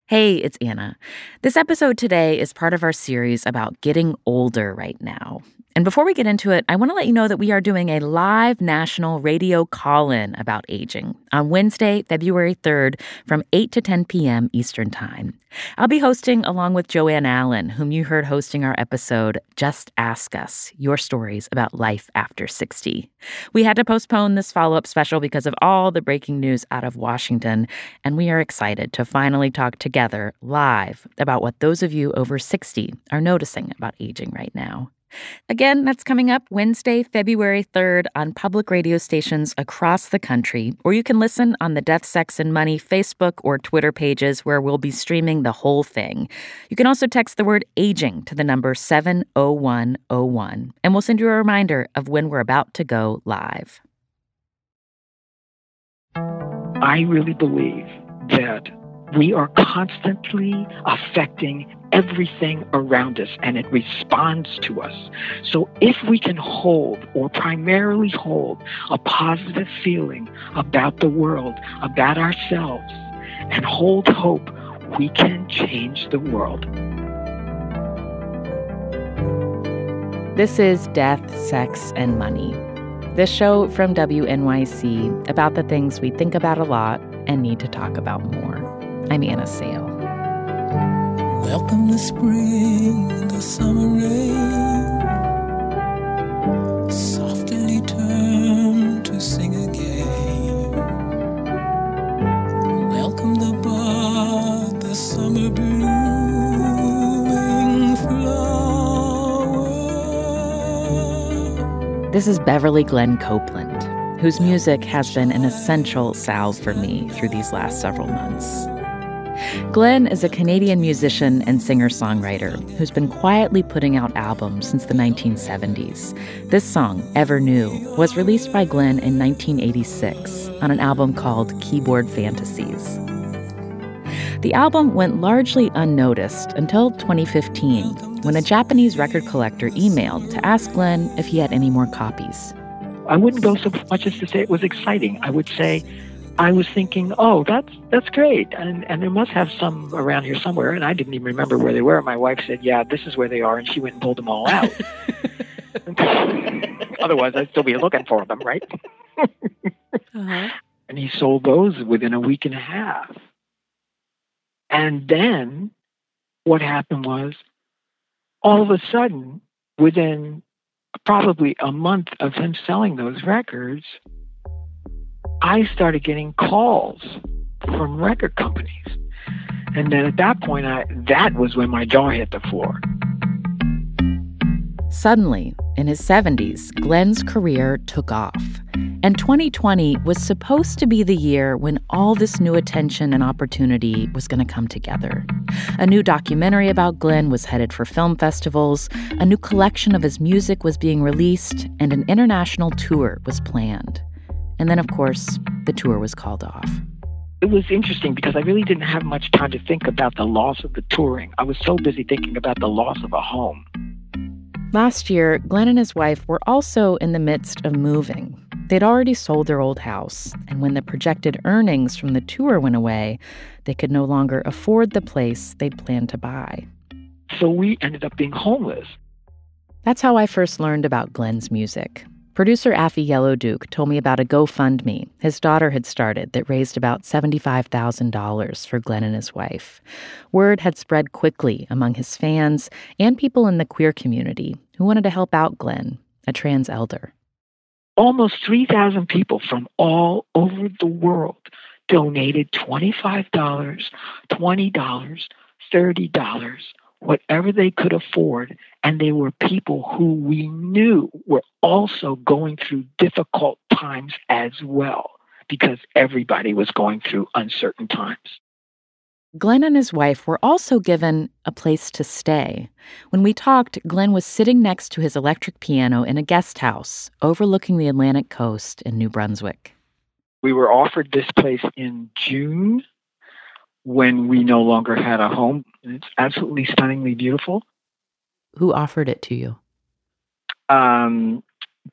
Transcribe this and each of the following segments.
Hey, it's Anna. This episode today is part of our series about getting older right now. And before we get into it, I want to let you know that we are doing a live national radio call-in about aging on Wednesday, February 3rd from 8 to 10 p.m. Eastern Time. I'll be hosting along with Joanne Allen, whom you heard hosting our episode, Just Ask Us, Your Stories About Life After 60. We had to postpone this follow-up special because of all the breaking news out of Washington, and we are excited to finally talk together live about what those of you over 60 are noticing about aging right now. Again, that's coming up Wednesday, February 3rd on public radio stations across the country, or you can listen on the Death, Sex, and Money Facebook or Twitter pages where we'll be streaming the whole thing. You can also text the word aging to the number 70101, and we'll send you a reminder of when we're about to go live. I really believe that we are constantly affecting everything around us, and it responds to us. So if we can hold, or primarily hold, a positive feeling about the world, about ourselves, and hold hope, we can change the world. This is Death, Sex, and Money, the show from WNYC about the things we think about a lot and need to talk about more. I'm Anna Sale. Welcome to spring, the summer rain, softly turn to sing again. Welcome the bud, the summer blooming flower. This is Beverly Glenn Copeland, whose music has been an essential salve for me through these last several months. Glenn is a Canadian musician and singer-songwriter who's been quietly putting out albums since the 1970s. This song, Ever New, was released by Glenn in 1986 on an album called Keyboard Fantasies. The album went largely unnoticed until 2015, when a Japanese record collector emailed to ask Glenn if he had any more copies. I wouldn't go so much as to say it was exciting. I would say I was thinking, oh, that's great. And there must have some around here somewhere. And I didn't even remember where they were. My wife said, yeah, this is where they are. And she went and pulled them all out. Otherwise, I'd still be looking for them, right? Uh-huh. And he sold those within a week and a half. And then what happened was, all of a sudden, within probably a month of him selling those records, I started getting calls from record companies. And then at that point, that was when my jaw hit the floor. Suddenly, in his 70s, Glenn's career took off. And 2020 was supposed to be the year when all this new attention and opportunity was going to come together. A new documentary about Glenn was headed for film festivals, a new collection of his music was being released, and an international tour was planned. And then, of course, the tour was called off. It was interesting because I really didn't have much time to think about the loss of the touring. I was so busy thinking about the loss of a home. Last year, Glenn and his wife were also in the midst of moving. They'd already sold their old house, and when the projected earnings from the tour went away, they could no longer afford the place they'd planned to buy. So we ended up being homeless. That's how I first learned about Glenn's music. Producer Affy Yellowduke told me about a GoFundMe his daughter had started that raised about $75,000 for Glenn and his wife. Word had spread quickly among his fans and people in the queer community who wanted to help out Glenn, a trans elder. Almost 3,000 people from all over the world donated $25, $20, $30, whatever they could afford. And they were people who we knew were also going through difficult times as well, because everybody was going through uncertain times. Glenn and his wife were also given a place to stay. When we talked, Glenn was sitting next to his electric piano in a guest house overlooking the Atlantic coast in New Brunswick. We were offered this place in June when we no longer had a home. It's absolutely stunningly beautiful. Who offered it to you?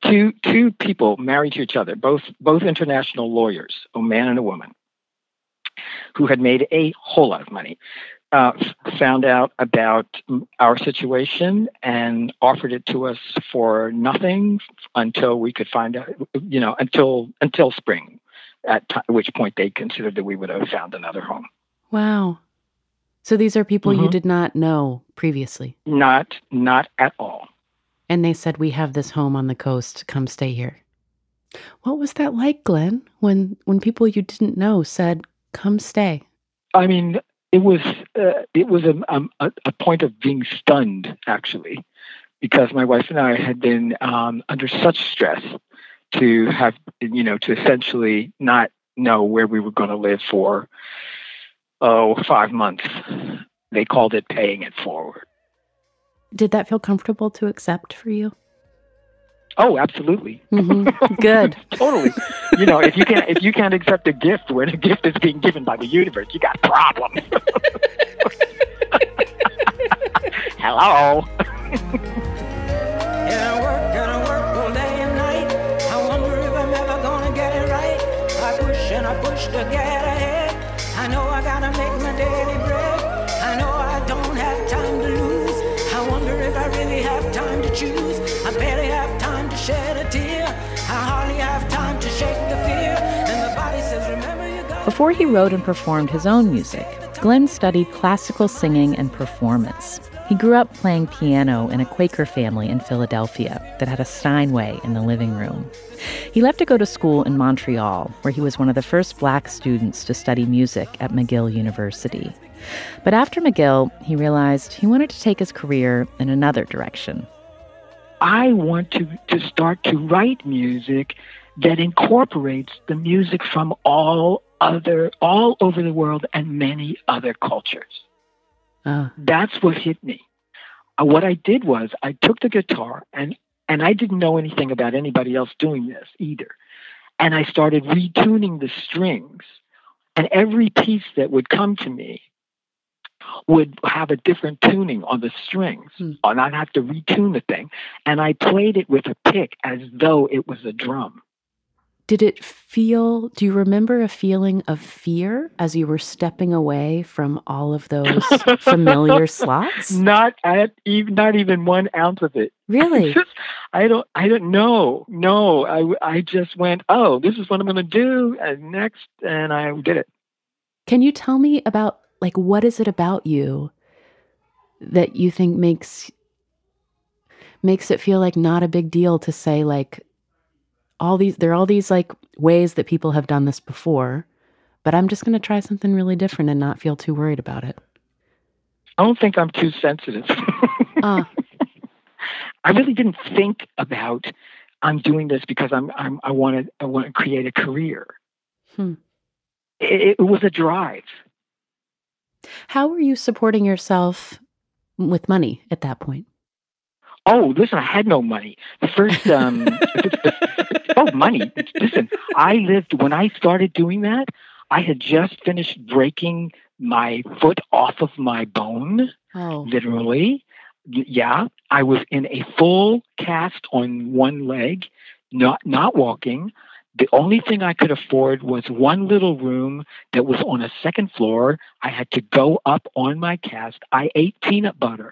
Two people married to each other, both international lawyers, a man and a woman. who had made a whole lot of money, found out about our situation and offered it to us for nothing until we could find out, until spring, at which point they considered that we would have found another home. Wow. So these are people you did not know previously? Not at all. And they said, we have this home on the coast. Come stay here. What was that like, Glenn, when people you didn't know said, come stay? I mean, it was a point of being stunned, actually, because my wife and I had been under such stress to have, to essentially not know where we were going to live for, 5 months. They called it paying it forward. Did that feel comfortable to accept for you? Oh, absolutely. Mm-hmm. Good. Totally. If you can't accept a gift when a gift is being given by the universe, you got problems. Hello. Gotta work all day and night. I wonder if I'm ever gonna get it right. I push to get ahead. I know I gotta make my daily bread. I know I don't have time to lose. I wonder if I really have time to choose. I barely have time to shed a tear. I hardly have time to shake the fear. And the body says, remember you got. Before he wrote and performed his own music, Glenn studied classical singing and performance. He grew up playing piano in a Quaker family in Philadelphia that had a Steinway in the living room. He left to go to school in Montreal, where he was one of the first Black students to study music at McGill University. But after McGill, he realized he wanted to take his career in another direction. I want to start to write music that incorporates the music from all over the world and many other cultures. That's what hit me. What I did was I took the guitar, and I didn't know anything about anybody else doing this either. And I started retuning the strings, and every piece that would come to me would have a different tuning on the strings, and I'd have to retune the thing. And I played it with a pick as though it was a drum. Do you remember a feeling of fear as you were stepping away from all of those familiar slots? Not even 1 ounce of it. Really? I don't know. No, I just went, oh, this is what I'm going to do next, and I did it. Can you tell me about, what is it about you that you think makes it feel like not a big deal to say, there are all these ways that people have done this before, but I'm just going to try something really different and not feel too worried about it? I don't think I'm too sensitive. I really didn't think about I'm doing this because I want to create a career. It was a drive. How were you supporting yourself with money at that point? Oh, listen, I had no money. The first, money. Listen, when I started doing that, I had just finished breaking my foot off of my bone, literally. Yeah, I was in a full cast on one leg, not walking. The only thing I could afford was one little room that was on a second floor. I had to go up on my cast. I ate peanut butter.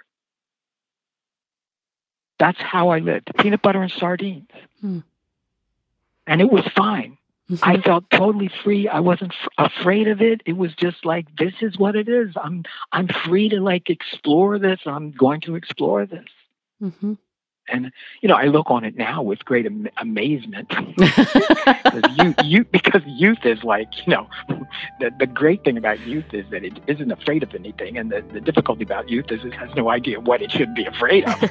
That's how I lived. Peanut butter and sardines. And it was fine. I felt totally free. I wasn't afraid of it. It was just like, this is what it is. I'm free to explore this. I'm going to explore this. And, I look on it now with great amazement. because youth is the great thing about youth is that it isn't afraid of anything. And the difficulty about youth is it has no idea what it should be afraid of.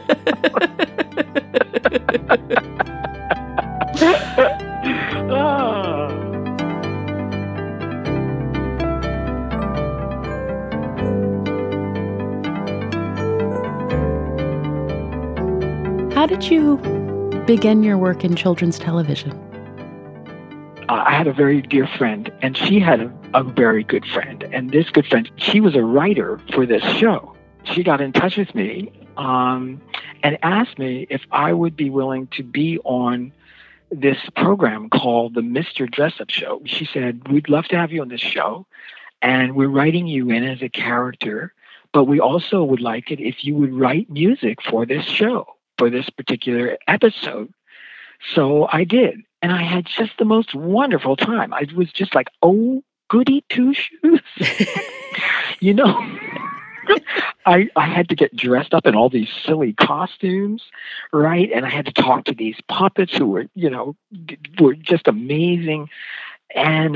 How did you begin your work in children's television? I had a very dear friend, and she had a very good friend. And this good friend, she was a writer for this show. She got in touch with me and asked me if I would be willing to be on this program called the Mr. Dress-Up Show. She said, we'd love to have you on this show, and we're writing you in as a character, but we also would like it if you would write music for this show, for this particular episode. So I did, and I had just the most wonderful time. I was just like, oh, goody two-shoes. You know, I had to get dressed up in all these silly costumes, right? And I had to talk to these puppets who were, you know, were just amazing. And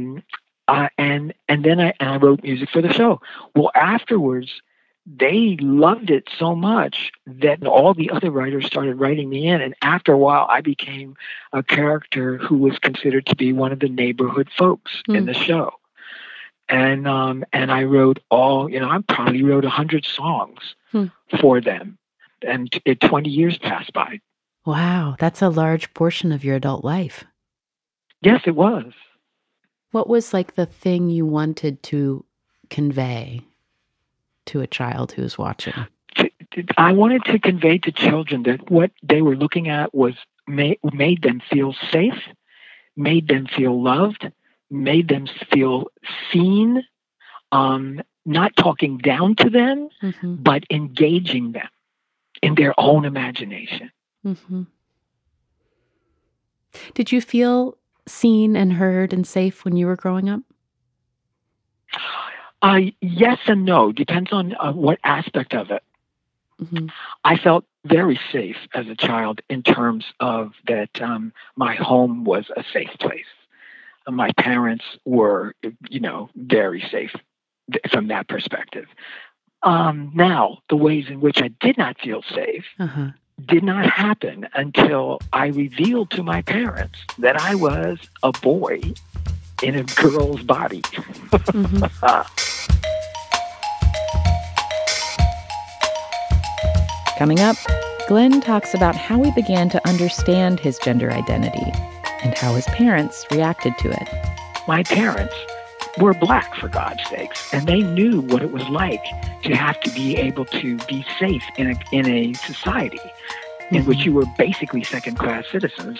then I wrote music for the show. Well, afterwards, they loved it so much that all the other writers started writing me in. And after a while, I became a character who was considered to be one of the neighborhood folks in the show. And I wrote I probably wrote 100 songs for them. And 20 years passed by. Wow, that's a large portion of your adult life. Yes, it was. What was like the thing you wanted to convey to a child who's watching? I wanted to convey to children that what they were looking at was made them feel safe, made them feel loved, made them feel seen, not talking down to them, but engaging them in their own imagination. Did you feel seen and heard and safe when you were growing up? Yes and no. Depends on what aspect of it. I felt very safe as a child in terms of that my home was a safe place. My parents were, very safe from that perspective. Now, the ways in which I did not feel safe did not happen until I revealed to my parents that I was a boy in a girl's body. Coming up, Glenn talks about how he began to understand his gender identity and how his parents reacted to it. My parents were Black, for God's sakes, and they knew what it was like to have to be able to be safe in a society in which you were basically second-class citizens.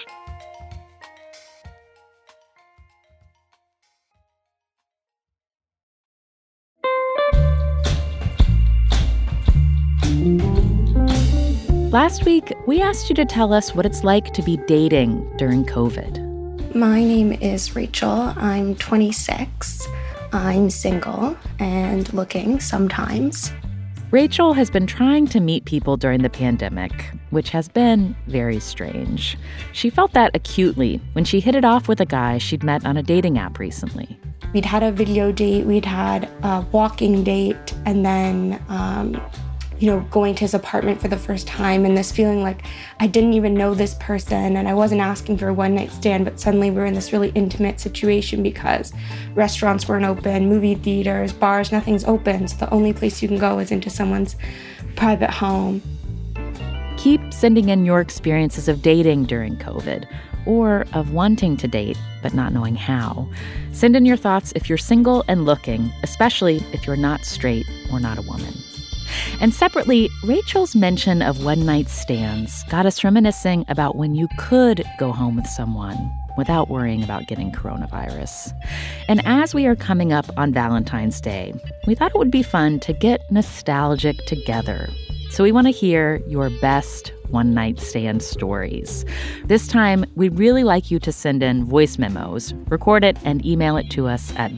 Last week, we asked you to tell us what it's like to be dating during COVID. My name is Rachel. I'm 26. I'm single and looking sometimes. Rachel has been trying to meet people during the pandemic, which has been very strange. She felt that acutely when she hit it off with a guy she'd met on a dating app recently. We'd had a video date, we'd had a walking date, and then going to his apartment for the first time, and this feeling like I didn't even know this person and I wasn't asking for a one-night stand, but suddenly we're in this really intimate situation because restaurants weren't open, movie theaters, bars, nothing's open, so the only place you can go is into someone's private home. Keep sending in your experiences of dating during COVID, or of wanting to date but not knowing how. Send in your thoughts if you're single and looking, especially if you're not straight or not a woman. And separately, Rachel's mention of one-night stands got us reminiscing about when you could go home with someone without worrying about getting coronavirus. And as we are coming up on Valentine's Day, we thought it would be fun to get nostalgic together. So we want to hear your best one-night stand stories. This time, we'd really like you to send in voice memos, record it, and email it to us at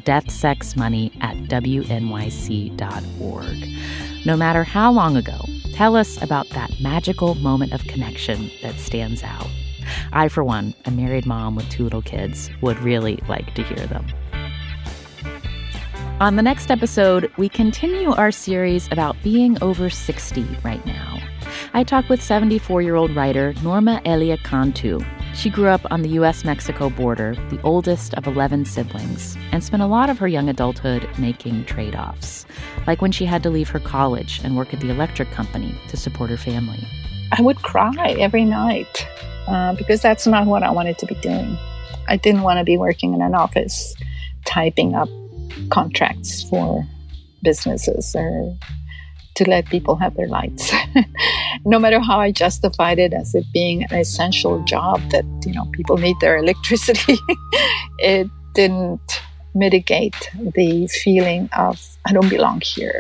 deathsexmoney@wnyc.org. No matter how long ago, tell us about that magical moment of connection that stands out. I, for one, a married mom with 2 little kids, would really like to hear them. On the next episode, we continue our series about being over 60 right now. I talk with 74-year-old writer Norma Elia Cantu. She grew up on the U.S.-Mexico border, the oldest of 11 siblings, and spent a lot of her young adulthood making trade-offs, like when she had to leave her college and work at the electric company to support her family. I would cry every night because that's not what I wanted to be doing. I didn't want to be working in an office typing up contracts for businesses or to let people have their lights. no matter how I justified it as it being an essential job that, people need their electricity, it didn't mitigate the feeling of I don't belong here.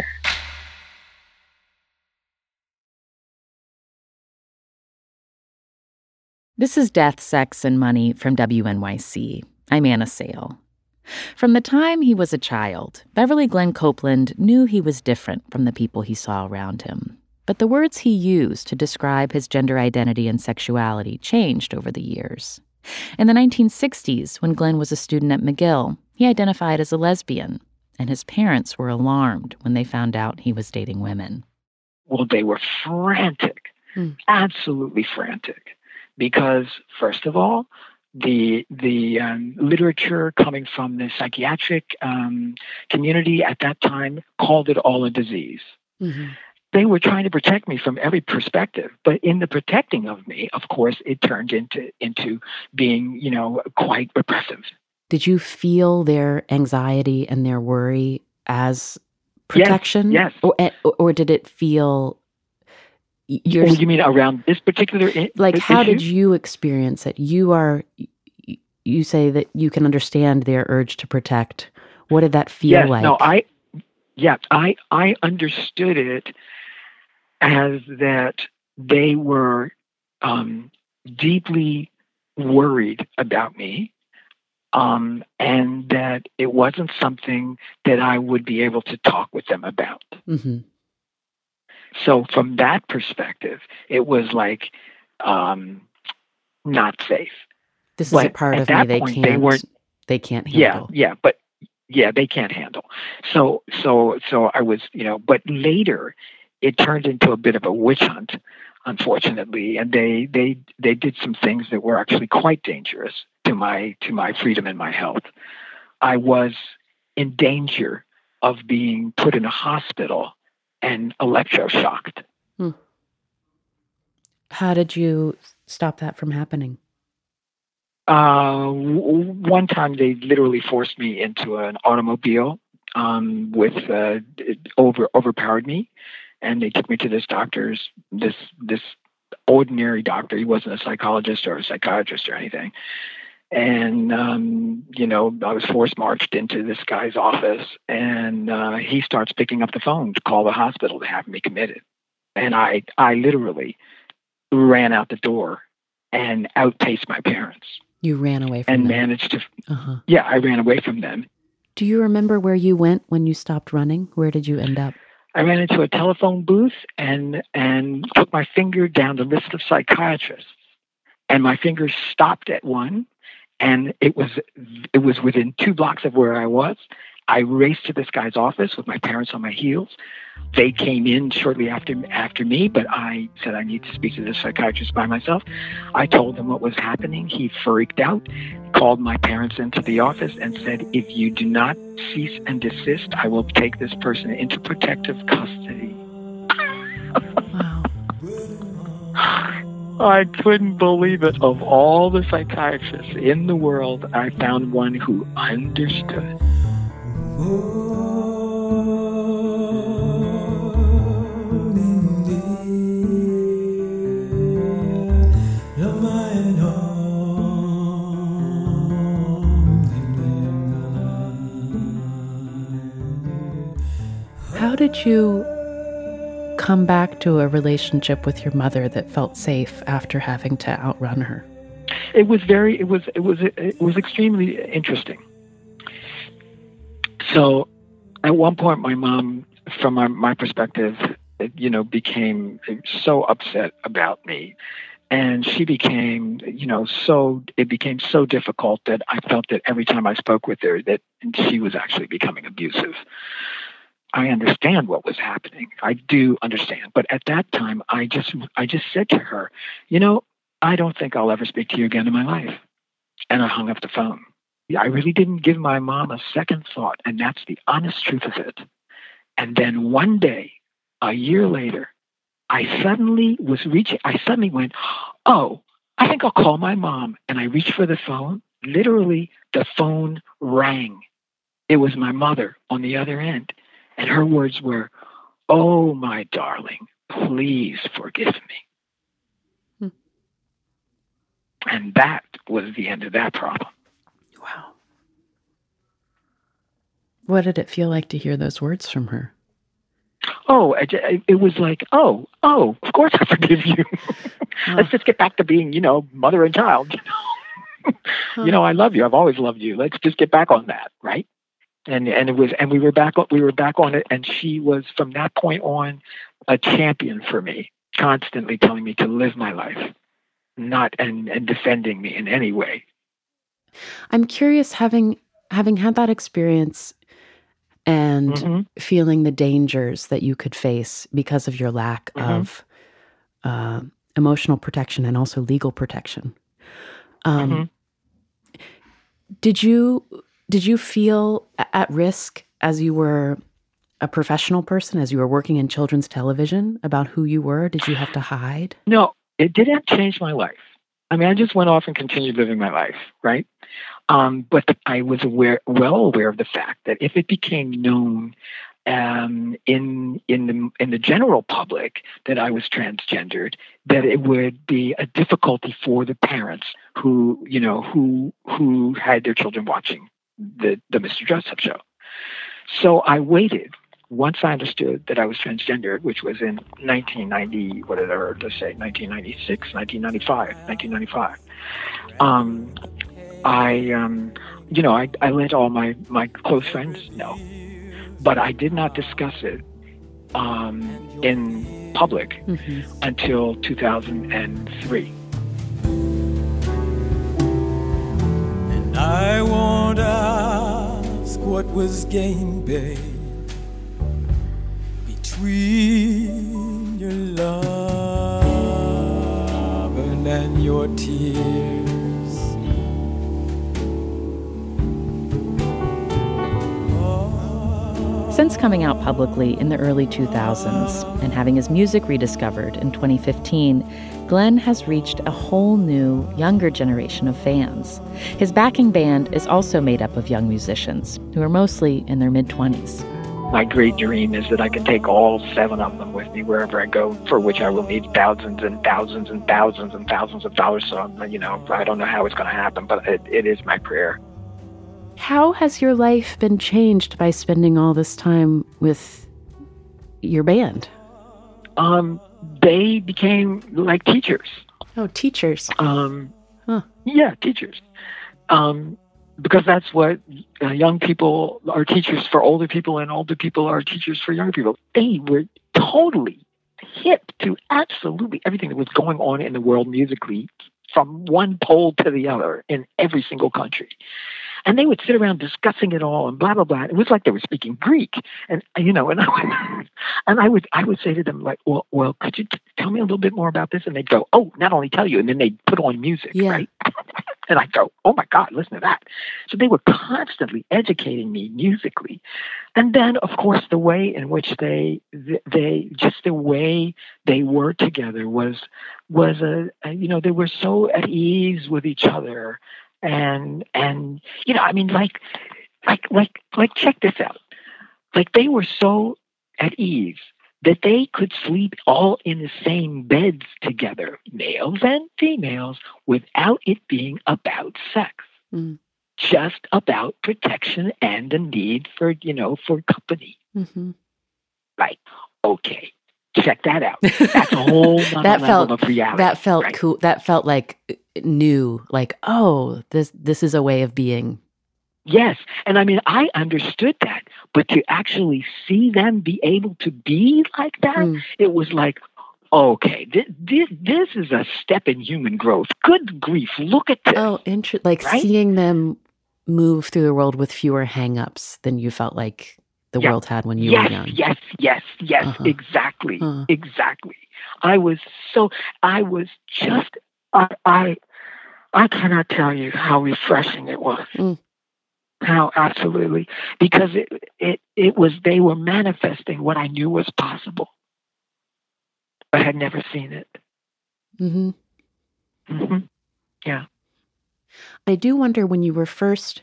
This is Death, Sex, and Money from WNYC. I'm Anna Sale. From the time he was a child, Beverly Glenn Copeland knew he was different from the people he saw around him. But the words he used to describe his gender identity and sexuality changed over the years. In the 1960s, when Glenn was a student at McGill, he identified as a lesbian, and his parents were alarmed when they found out he was dating women. Well, they were frantic, absolutely frantic, because, first of all, the literature coming from the psychiatric community at that time called it all a disease. Mm-hmm. They were trying to protect me from every perspective, but in the protecting of me, of course, it turned into being, quite repressive. Did you feel their anxiety and their worry as protection? Yes. Or did it feel? You mean around this particular how issue? did you experience it? You say that you can understand their urge to protect. What did that feel like? No, I understood it as that they were deeply worried about me, and that it wasn't something that I would be able to talk with them about. Mm-hmm. So from that perspective, it was like not safe. This is a part of me they can't handle. They can't handle. So I was, but later it turned into a bit of a witch hunt, unfortunately, and they did some things that were actually quite dangerous to my freedom and my health. I was in danger of being put in a hospital and electroshocked. How did you stop that from happening? One time they literally forced me into an automobile overpowered me, and they took me to this ordinary doctor. He wasn't a psychologist or a psychiatrist or anything. And, I was force-marched into this guy's office, and he starts picking up the phone to call the hospital to have me committed. And I literally ran out the door and outpaced my parents. You ran away from them? And managed to... Uh-huh. Yeah, I ran away from them. Do you remember where you went when you stopped running? Where did you end up? I ran into a telephone booth and took my finger down the list of psychiatrists. And my finger stopped at one. And it was within 2 blocks of where I was. I raced to this guy's office with my parents on my heels. They came in shortly after me, but I said I need to speak to this psychiatrist by myself. I told him what was happening. He freaked out, called my parents into the office and said, if you do not cease and desist, I will take this person into protective custody. Wow. I couldn't believe it. Of all the psychiatrists in the world, I found one who understood. How did you come back to a relationship with your mother that felt safe after having to outrun her? It was extremely interesting. So at one point, my mom, from my perspective, became so upset about me. And she became, it became so difficult that I felt that every time I spoke with her, that she was actually becoming abusive. I understand what was happening. I do understand. But at that time, I just said to her, I don't think I'll ever speak to you again in my life. And I hung up the phone. I really didn't give my mom a second thought, and that's the honest truth of it. And then one day, a year later, I suddenly went, oh, I think I'll call my mom. And I reached for the phone. Literally, the phone rang. It was my mother on the other end. And her words were, oh, my darling, please forgive me. And that was the end of that problem. Wow. What did it feel like to hear those words from her? Oh, it was like, oh, of course I forgive you. Let's just get back to being, mother and child. I love you. I've always loved you. Let's just get back on that, right? And we were back on it. And she was, from that point on, a champion for me, constantly telling me to live my life, and defending me in any way. I'm curious, having had that experience and feeling the dangers that you could face because of your lack of emotional protection and also legal protection. Did you feel at risk as you were a professional person, as you were working in children's television, about who you were? Did you have to hide? No, it didn't change my life. I mean, I just went off and continued living my life, right? But I was well aware of the fact that if it became known in the general public that I was transgendered, that it would be a difficulty for the parents who had their children watching the Mr. Dress-Up show. So I waited. Once I understood that I was transgendered, which was in 1990, 1996, 1995. I let all my close friends know, but I did not discuss it in public until 2003. And I won't ask what was gained, babe, between your love and your tears. Since coming out publicly in the early 2000s and having his music rediscovered in 2015, Glenn has reached a whole new, younger generation of fans. His backing band is also made up of young musicians who are mostly in their mid-20s. My great dream is that I can take all 7 of them with me wherever I go, for which I will need thousands and thousands and thousands and thousands of dollars. So, I don't know how it's going to happen, but it is my prayer. How has your life been changed by spending all this time with your band? They became like teachers. Oh, teachers. Yeah, teachers. Because that's what young people are teachers for older people, and older people are teachers for younger people. They were totally hip to absolutely everything that was going on in the world musically, from one pole to the other in every single country. And they would sit around discussing it all and blah, blah, blah. It was like they were speaking Greek. And I would say to them, like, well, could you tell me a little bit more about this? And they'd go, oh, not only tell you, and then they'd put on music, right? And I'd go, oh my God, listen to that. So they were constantly educating me musically. And then, of course, the way in which they just the way they were together was they were so at ease with each other. And check this out. Like, they were so at ease that they could sleep all in the same beds together, males and females, without it being about sex. Just about protection and the need for company. Like, okay, check that out. That's a whole other level of reality. That felt cool. That felt like new, like, oh, this is a way of being. Yes. And I mean, I understood that, but to actually see them be able to be like that, it was like, okay, this is a step in human growth. Good grief, look at this. Oh, right? Seeing them move through the world with fewer hang-ups than you felt like the world had when you were young. Yes, exactly. Exactly. I cannot tell you how refreshing it was. How absolutely, because it was, they were manifesting what I knew was possible. I had never seen it. Yeah. I do wonder, when you were first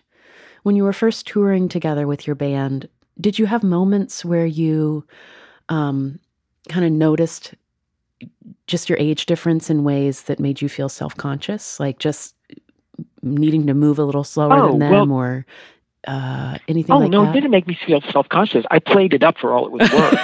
touring together with your band, did you have moments where you kind of noticed just your age difference in ways that made you feel self-conscious, like just needing to move a little slower than them, or anything like that? Oh, no, it didn't make me feel self-conscious. I played it up for all it was worth.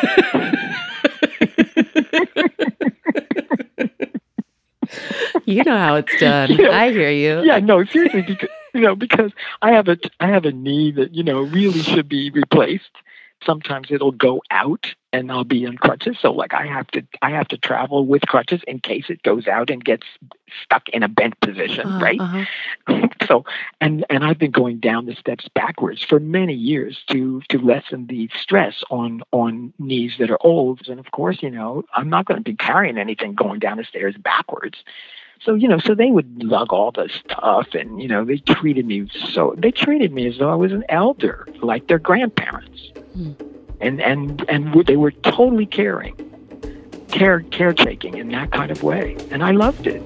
You know how it's done. You know, I hear you. Yeah, no, seriously, because I have a knee that, really should be replaced. Sometimes it'll go out and I'll be on crutches. So like I have to travel with crutches in case it goes out and gets stuck in a bent position, right? So and I've been going down the steps backwards for many years to lessen the stress on knees that are old. And of course, I'm not going to be carrying anything going down the stairs backwards. So, so they would lug all the stuff and, they treated me as though I was an elder, like their grandparents. And they were totally caretaking in that kind of way. And I loved it.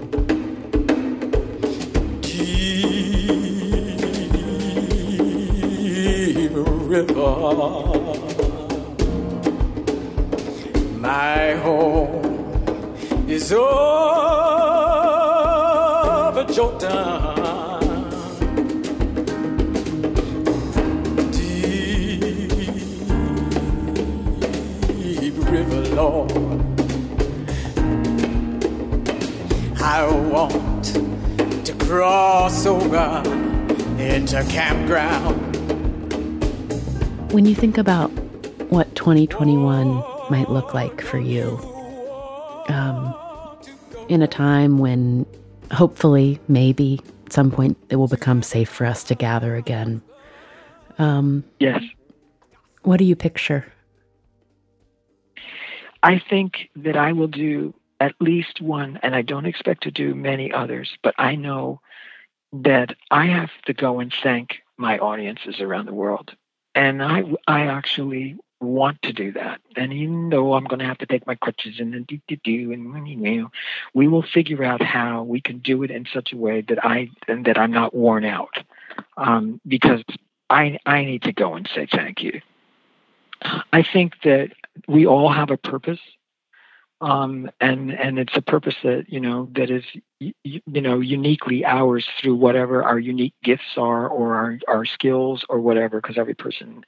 Deep river, my home is over Jordan. River, Lord, I want to cross over into campground. When you think about what 2021 might look like for you, in a time when hopefully, maybe, at some point, it will become safe for us to gather again. Yes. What do you picture? I think that I will do at least one, and I don't expect to do many others, but I know that I have to go and thank my audiences around the world. And I actually want to do that. And even though I'm going to have to take my crutches and we will figure out how we can do it in such a way that I'm not worn out. Because I need to go and say thank you. I think that we all have a purpose, and it's a purpose that that is uniquely ours through whatever our unique gifts are, or our skills, or whatever. Because every person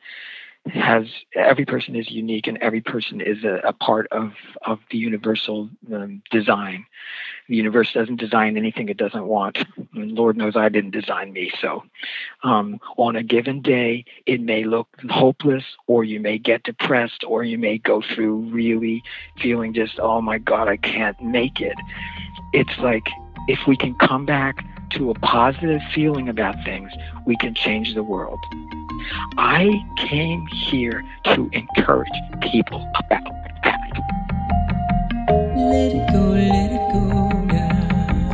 is unique, and every person is a part of the universal design. The universe doesn't design anything it doesn't want. And Lord knows I didn't design me. So on a given day, it may look hopeless, or you may get depressed, or you may go through really feeling just, oh my God, I can't make it. It's like, if we can come back to a positive feeling about things, we can change the world. I came here to encourage people about that. Let it go, now.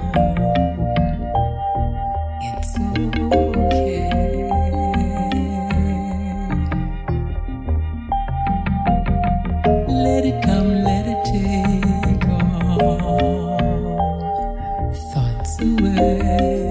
It's okay. Let it come, let it take all thoughts away.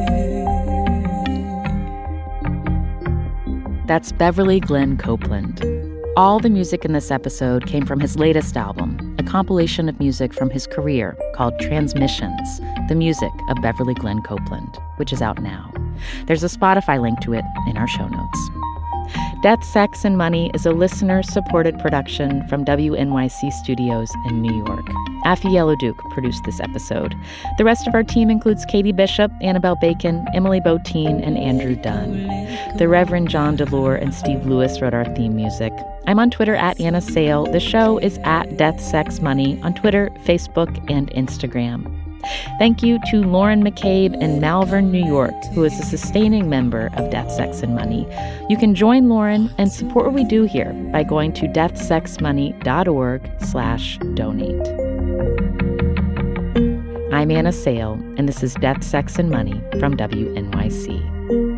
That's Beverly Glenn Copeland. All the music in this episode came from his latest album, a compilation of music from his career called Transmissions, the music of Beverly Glenn Copeland, which is out now. There's a Spotify link to it in our show notes. Death, Sex, and Money is a listener-supported production from WNYC Studios in New York. Afi Yellowduke produced this episode. The rest of our team includes Katie Bishop, Annabelle Bacon, Emily Botine, and Andrew Dunn. The Reverend John DeLore and Steve Lewis wrote our theme music. I'm on Twitter at Anna Sale. The show is at Death, Sex, Money on Twitter, Facebook, and Instagram. Thank you to Lauren McCabe in Malvern, New York, who is a sustaining member of Death, Sex, and Money. You can join Lauren and support what we do here by going to deathsexmoney.org/donate. I'm Anna Sale, and this is Death, Sex, and Money from WNYC.